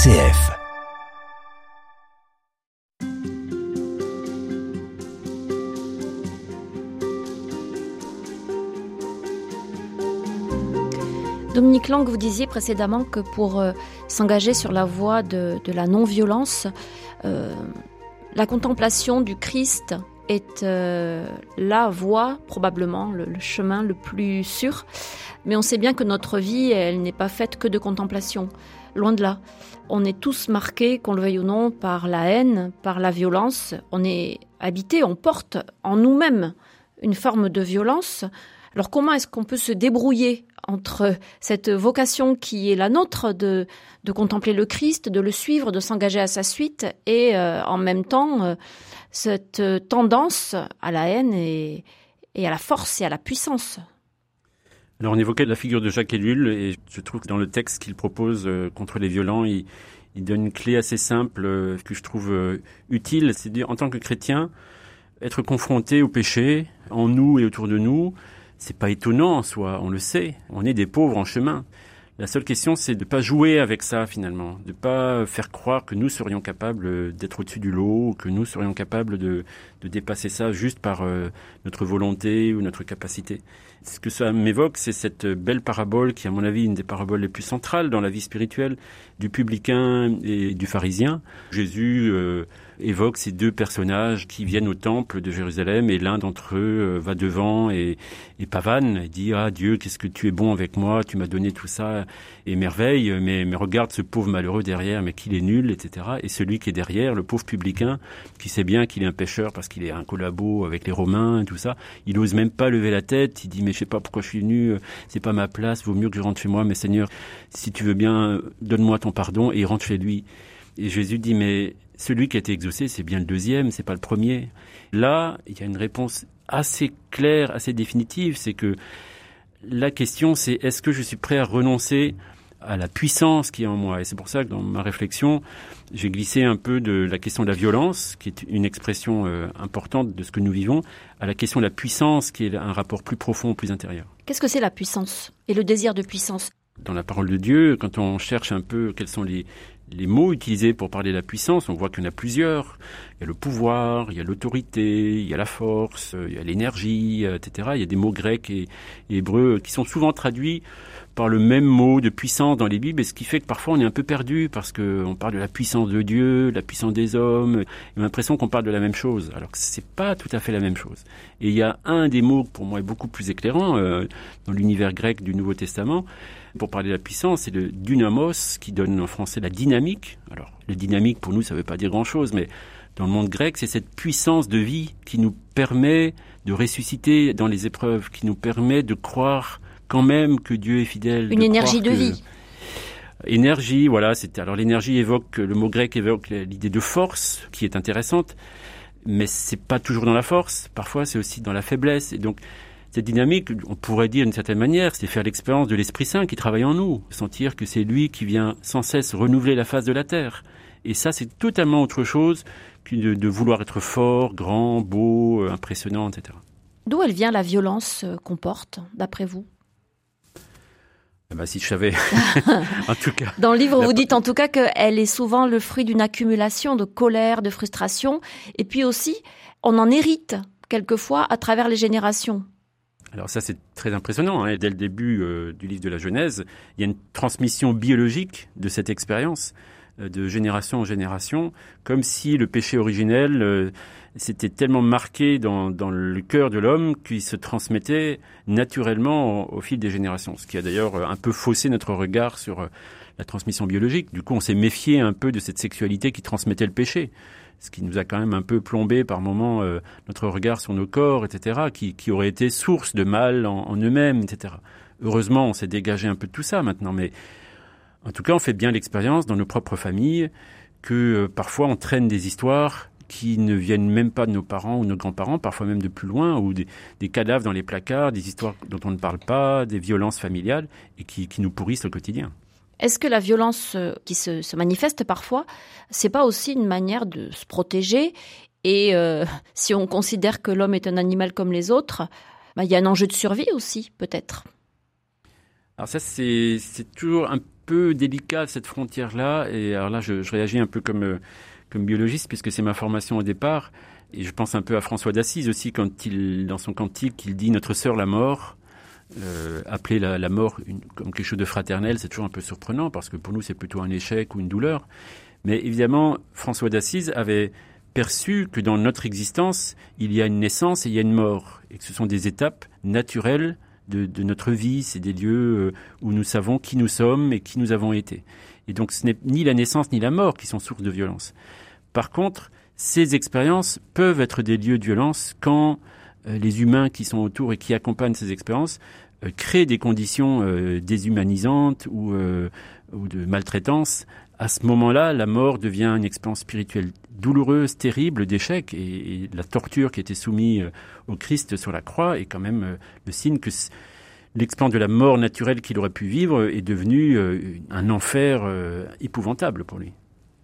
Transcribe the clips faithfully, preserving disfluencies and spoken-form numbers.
C F. Dominique Lang, vous disiez précédemment que pour euh, s'engager sur la voie de, de la non-violence, euh, la contemplation du Christ est euh, la voie, probablement le, le chemin le plus sûr. Mais on sait bien que notre vie, elle n'est pas faite que de contemplation. Loin de là. On est tous marqués, qu'on le veuille ou non, par la haine, par la violence. On est habité, on porte en nous-mêmes une forme de violence. Alors comment est-ce qu'on peut se débrouiller entre cette vocation qui est la nôtre de, de contempler le Christ, de le suivre, de s'engager à sa suite, et euh, en même temps euh, cette tendance à la haine et, et à la force et à la puissance? Alors on évoquait la figure de Jacques Ellul, et je trouve que dans le texte qu'il propose euh, contre les violents, il, il donne une clé assez simple euh, que je trouve euh, utile. C'est dire, en tant que chrétien, être confronté au péché en nous et autour de nous, c'est pas étonnant en soi, on le sait. On est des pauvres en chemin. La seule question, c'est de pas jouer avec ça finalement, de pas faire croire que nous serions capables d'être au-dessus du lot, que nous serions capables de, de dépasser ça juste par euh, notre volonté ou notre capacité. Ce que ça m'évoque, c'est cette belle parabole qui est à mon avis une des paraboles les plus centrales dans la vie spirituelle du publicain et du pharisien. Jésus euh, évoque ces deux personnages qui viennent au temple de Jérusalem, et l'un d'entre eux euh, va devant et, et pavane, et dit « Ah Dieu, qu'est-ce que tu es bon avec moi, tu m'as donné tout ça et merveille, mais, mais regarde ce pauvre malheureux derrière, mais qu'il est nul, et cetera » Et celui qui est derrière, le pauvre publicain, qui sait bien qu'il est un pécheur parce qu'il est un collabo avec les Romains et tout ça, il ose même pas lever la tête, il dit « Mais je sais pas pourquoi je suis venu, c'est pas ma place, vaut mieux que je rentre chez moi, mais Seigneur, si tu veux bien, donne-moi ton pardon », et il rentre chez lui. Et Jésus dit « Mais celui qui a été exaucé, c'est bien le deuxième, c'est pas le premier ». Là, il y a une réponse assez claire, assez définitive, c'est que la question, c'est est-ce que je suis prêt à renoncer à la puissance qui est en moi? Et c'est pour ça que dans ma réflexion, j'ai glissé un peu de la question de la violence, qui est une expression euh, importante de ce que nous vivons, à la question de la puissance, qui est un rapport plus profond, plus intérieur. Qu'est-ce que c'est la puissance et le désir de puissance? Dans la parole de Dieu, quand on cherche un peu quels sont les, les mots utilisés pour parler de la puissance, on voit qu'il y en a plusieurs. Il y a le pouvoir, il y a l'autorité, il y a la force, il y a l'énergie, et cetera. Il y a des mots grecs et, et hébreux qui sont souvent traduits par le même mot de puissance dans les Bibles, et ce qui fait que parfois on est un peu perdu parce qu'on parle de la puissance de Dieu, de la puissance des hommes, et on a l'impression qu'on parle de la même chose, alors que c'est pas tout à fait la même chose. Et il y a un des mots qui pour moi est beaucoup plus éclairant euh, dans l'univers grec du Nouveau Testament, pour parler de la puissance, c'est le dynamos, qui donne en français la dynamique. Alors, le dynamique, pour nous, ça veut pas dire grand-chose, mais dans le monde grec, c'est cette puissance de vie qui nous permet de ressusciter dans les épreuves, qui nous permet de croire quand même que Dieu est fidèle. Une de énergie de que... vie. Énergie, voilà. C'est... Alors, l'énergie évoque, le mot grec évoque l'idée de force, qui est intéressante, mais c'est pas toujours dans la force. Parfois, c'est aussi dans la faiblesse. Et donc, cette dynamique, on pourrait dire d'une certaine manière, c'est faire l'expérience de l'Esprit Saint qui travaille en nous, sentir que c'est lui qui vient sans cesse renouveler la face de la terre. Et ça, c'est totalement autre chose que de, de vouloir être fort, grand, beau, impressionnant, et cetera. D'où elle vient la violence qu'on porte, d'après vous? Eh ben, si je savais, en tout cas. Dans le livre, la... vous dites en tout cas qu'elle est souvent le fruit d'une accumulation de colère, de frustration, et puis aussi, on en hérite quelquefois à travers les générations. Alors ça, c'est très impressionnant. Hein. Dès le début euh, du livre de la Genèse, il y a une transmission biologique de cette expérience, euh, de génération en génération, comme si le péché originel euh, s'était tellement marqué dans, dans le cœur de l'homme qu'il se transmettait naturellement au, au fil des générations. Ce qui a d'ailleurs un peu faussé notre regard sur euh, la transmission biologique. Du coup, on s'est méfié un peu de cette sexualité qui transmettait le péché. Ce qui nous a quand même un peu plombé par moments euh, notre regard sur nos corps, et cetera, qui, qui aurait été source de mal en, en eux-mêmes, et cetera. Heureusement, on s'est dégagé un peu de tout ça maintenant, mais en tout cas, on fait bien l'expérience dans nos propres familles que euh, parfois on traîne des histoires qui ne viennent même pas de nos parents ou nos grands-parents, parfois même de plus loin, ou des, des cadavres dans les placards, des histoires dont on ne parle pas, des violences familiales, et qui, qui nous pourrissent au quotidien. Est-ce que la violence qui se, se manifeste parfois, c'est pas aussi une manière de se protéger? Et euh, si on considère que l'homme est un animal comme les autres, bah, il y a un enjeu de survie aussi, peut-être. Alors ça, c'est, c'est toujours un peu délicat, cette frontière-là. Et alors là, je, je réagis un peu comme, euh, comme biologiste, puisque c'est ma formation au départ. Et je pense un peu à François d'Assise aussi, quand il, dans son cantique, il dit « Notre sœur la mort ». Euh, appeler la, la mort une, comme quelque chose de fraternel, c'est toujours un peu surprenant, parce que pour nous, c'est plutôt un échec ou une douleur. Mais évidemment, François d'Assise avait perçu que dans notre existence, il y a une naissance et il y a une mort. Et que ce sont des étapes naturelles de, de notre vie. C'est des lieux où nous savons qui nous sommes et qui nous avons été. Et donc, ce n'est ni la naissance ni la mort qui sont source de violence. Par contre, ces expériences peuvent être des lieux de violence quand euh, les humains qui sont autour et qui accompagnent ces expériences euh, créent des conditions euh, déshumanisantes ou, euh, ou de maltraitance. À ce moment-là, la mort devient une expérience spirituelle douloureuse, terrible, d'échec. Et, et la torture qui était soumise au Christ sur la croix est quand même euh, le signe que l'expérience de la mort naturelle qu'il aurait pu vivre est devenue euh, un enfer euh, épouvantable pour lui.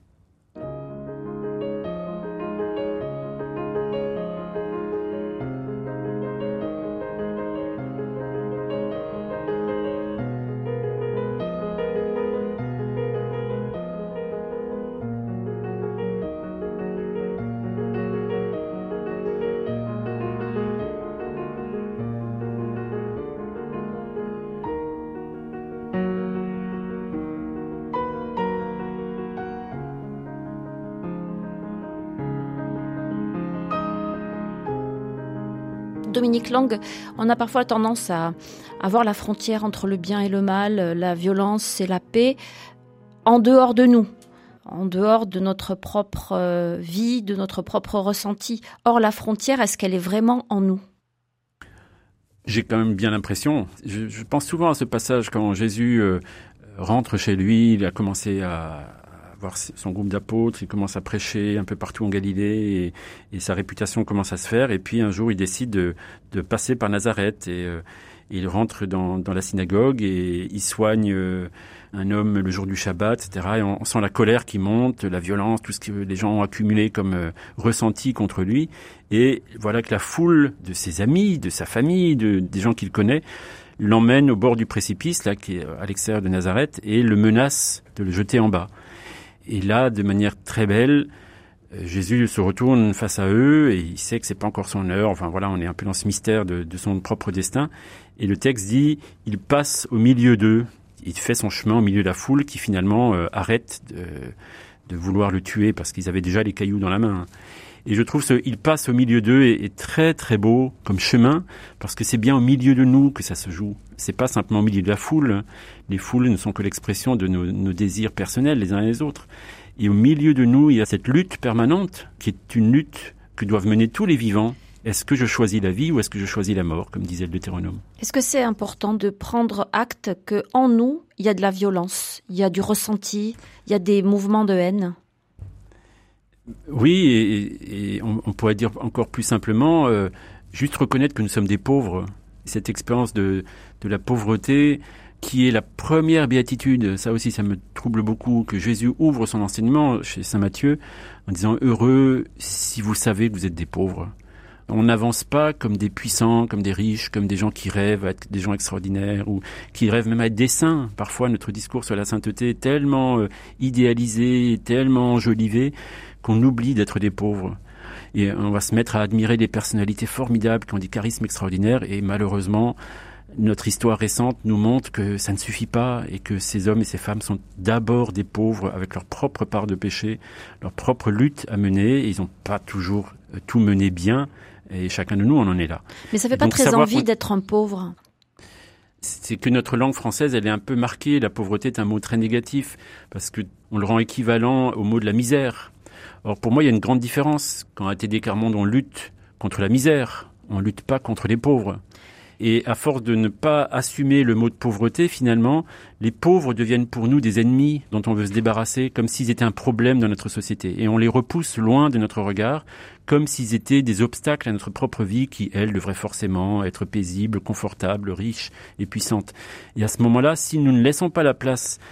Dominique Lang, on a parfois tendance à, à voir la frontière entre le bien et le mal, la violence et la paix, en dehors de nous, en dehors de notre propre euh, vie, de notre propre ressenti. Or, la frontière, est-ce qu'elle est vraiment en nous ? J'ai quand même bien l'impression. Je, je pense souvent à ce passage quand Jésus euh, rentre chez lui, il a commencé à voir son groupe d'apôtres, il commence à prêcher un peu partout en Galilée et, et sa réputation commence à se faire. Et puis un jour, il décide de, de passer par Nazareth et euh, il rentre dans, dans la synagogue et il soigne euh, un homme le jour du Shabbat, et cetera. Et on, on sent la colère qui monte, la violence, tout ce que les gens ont accumulé comme euh, ressenti contre lui. Et voilà que la foule de ses amis, de sa famille, de, des gens qu'il connaît, l'emmène au bord du précipice, là, qui est à l'extérieur de Nazareth, et le menace de le jeter en bas. Et là, de manière très belle, Jésus se retourne face à eux et il sait que c'est pas encore son heure. Enfin voilà, on est un peu dans ce mystère de, de son propre destin. Et le texte dit, il passe au milieu d'eux. Il fait son chemin au milieu de la foule qui finalement euh, arrête de, de vouloir le tuer parce qu'ils avaient déjà les cailloux dans la main. Et je trouve ce « il passe au milieu d'eux » est, est très très beau comme chemin parce que c'est bien au milieu de nous que ça se joue. C'est pas simplement au milieu de la foule. Les foules ne sont que l'expression de nos, nos désirs personnels les uns et les autres. Et au milieu de nous, il y a cette lutte permanente qui est une lutte que doivent mener tous les vivants. Est-ce que je choisis la vie ou est-ce que je choisis la mort, comme disait le Deutéronome ? Est-ce que c'est important de prendre acte qu'en nous, il y a de la violence, il y a du ressenti, il y a des mouvements de haine ? Oui, et, et on, on pourrait dire encore plus simplement, euh, juste reconnaître que nous sommes des pauvres. Cette expérience de, de la pauvreté qui est la première béatitude, ça aussi ça me trouble beaucoup, que Jésus ouvre son enseignement chez saint Matthieu en disant « Heureux si vous savez que vous êtes des pauvres ». On n'avance pas comme des puissants, comme des riches, comme des gens qui rêvent à être des gens extraordinaires ou qui rêvent même à être des saints. Parfois, notre discours sur la sainteté est tellement euh, idéalisé, tellement enjolivé qu'on oublie d'être des pauvres. Et on va se mettre à admirer des personnalités formidables qui ont des charismes extraordinaires et malheureusement, notre histoire récente nous montre que ça ne suffit pas et que ces hommes et ces femmes sont d'abord des pauvres avec leur propre part de péché, leur propre lutte à mener. Et ils n'ont pas toujours tout mené bien et chacun de nous, on en est là. Mais ça fait pas Donc, très envie qu'on... d'être un pauvre. C'est que notre langue française, elle est un peu marquée. La pauvreté est un mot très négatif parce que on le rend équivalent au mot de la misère. Or, pour moi, il y a une grande différence. Quand à T D Carmonde, on lutte contre la misère, on lutte pas contre les pauvres. Et à force de ne pas assumer le mot de pauvreté, finalement, les pauvres deviennent pour nous des ennemis dont on veut se débarrasser, comme s'ils étaient un problème dans notre société. Et on les repousse loin de notre regard, comme s'ils étaient des obstacles à notre propre vie qui, elle, devrait forcément être paisible, confortable, riche et puissante. Et à ce moment-là, si nous ne laissons pas la place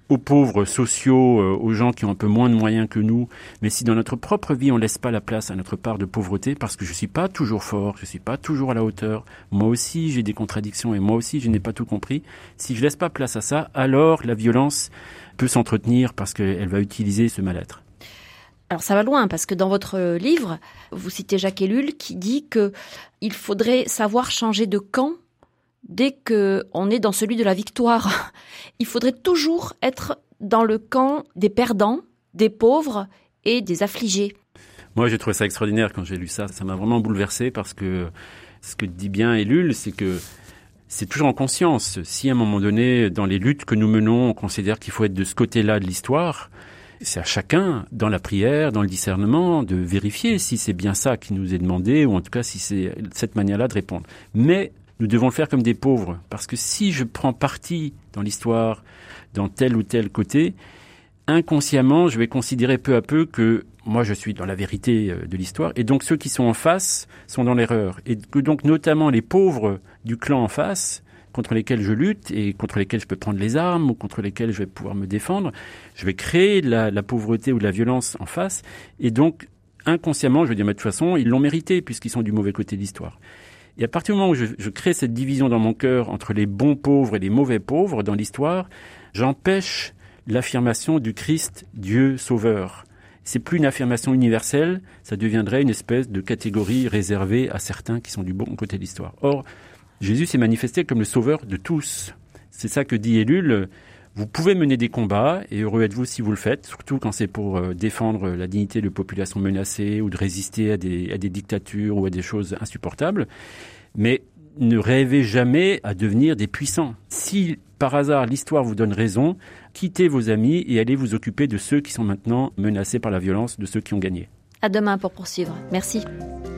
aux pauvres sociaux, euh, aux gens qui ont un peu moins de moyens que nous. Mais si dans notre propre vie, on laisse pas la place à notre part de pauvreté, parce que je suis pas toujours fort, je suis pas toujours à la hauteur, moi aussi j'ai des contradictions et moi aussi je n'ai pas tout compris. Si je laisse pas place à ça, alors la violence peut s'entretenir parce qu'elle va utiliser ce mal-être. Alors ça va loin, parce que dans votre livre, vous citez Jacques Ellul qui dit que il faudrait savoir changer de camp dès qu'on est dans celui de la victoire. Il faudrait toujours être dans le camp des perdants, des pauvres et des affligés. Moi, j'ai trouvé ça extraordinaire quand j'ai lu ça. Ça m'a vraiment bouleversé parce que ce que dit bien Ellul, c'est que c'est toujours en conscience. Si à un moment donné, dans les luttes que nous menons, on considère qu'il faut être de ce côté-là de l'histoire, c'est à chacun, dans la prière, dans le discernement, de vérifier si c'est bien ça qui nous est demandé, ou en tout cas si c'est cette manière-là de répondre. Mais nous devons le faire comme des pauvres, parce que si je prends parti dans l'histoire, dans tel ou tel côté, inconsciemment, je vais considérer peu à peu que moi, je suis dans la vérité de l'histoire, et donc ceux qui sont en face sont dans l'erreur. Et que donc, notamment les pauvres du clan en face, contre lesquels je lutte et contre lesquels je peux prendre les armes ou contre lesquels je vais pouvoir me défendre, je vais créer de la, la pauvreté ou de la violence en face. Et donc, inconsciemment, je veux dire, mais de toute façon, ils l'ont mérité puisqu'ils sont du mauvais côté de l'histoire. Et à partir du moment où je, je crée cette division dans mon cœur entre les bons pauvres et les mauvais pauvres dans l'histoire, j'empêche l'affirmation du Christ, Dieu sauveur. C'est plus une affirmation universelle, ça deviendrait une espèce de catégorie réservée à certains qui sont du bon côté de l'histoire. Or, Jésus s'est manifesté comme le sauveur de tous. C'est ça que dit Ellul. Vous pouvez mener des combats, et heureux êtes-vous si vous le faites, surtout quand c'est pour euh, défendre la dignité de populations menacées ou de résister à des, à des dictatures ou à des choses insupportables. Mais ne rêvez jamais à devenir des puissants. Si par hasard l'histoire vous donne raison, quittez vos amis et allez vous occuper de ceux qui sont maintenant menacés par la violence, de ceux qui ont gagné. À demain pour poursuivre. Merci.